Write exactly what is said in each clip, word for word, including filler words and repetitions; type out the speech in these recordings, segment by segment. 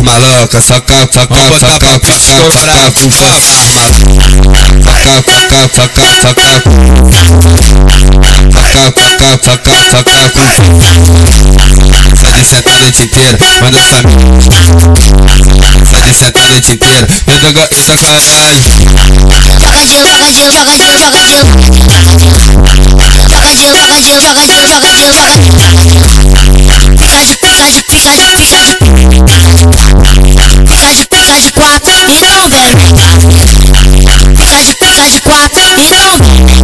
maloca, saca, saca, saca, saca, saca com força armada. Saca, saca, saca, saca, saca, saca, saca com força. Sai seta a noite inteira, manda família. Sai seta a noite inteira, eu jogo e sacanagem. Joga de joga de joga de joga de joga de joga de joga de joga de joga de pisa de pisa de pisa de pisa de pisa de pisa de quatro e não bebe pisa de pisa de quatro e não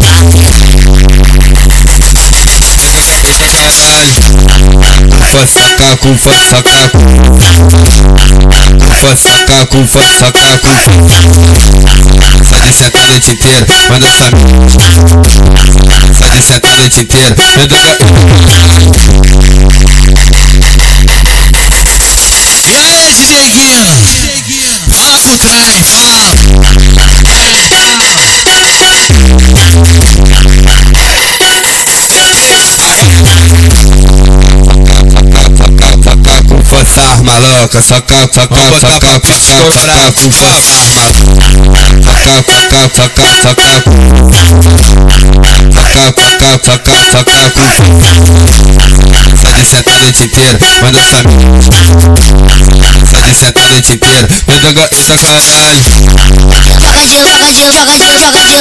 Vai sacar com vai sacar com vai sacar com vai sacar com sai seta a noite inteira, manda família. Sai seta a noite inteira, eu jogo. E aí, D J Guino? Fala pro cara aí, fala. Ei, Com força armaloca, saca, saca, saca, saca, saca com força armada. Saca, saca, saca, saca, saca, saca, saca com força. Sai seta a noite inteira, manda família. Sai seta a noite inteira, eu jogo e sacanagem. joga de joga de joga de joga de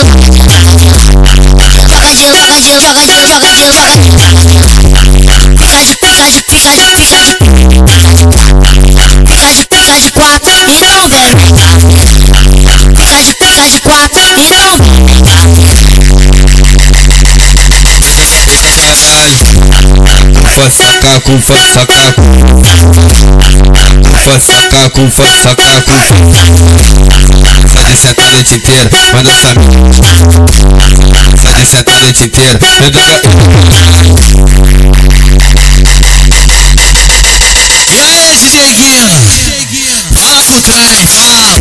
joga de joga de joga de joga de joga pisa de pisa de pisa de pisa de pisa de pisa de quatro e não bebe pisa de pisa de quatro e não Vai sacar com vai sacar com vai sacar com vai sacar com sai seta a noite inteira, manda família. Sai seta a noite inteira, eu jogo.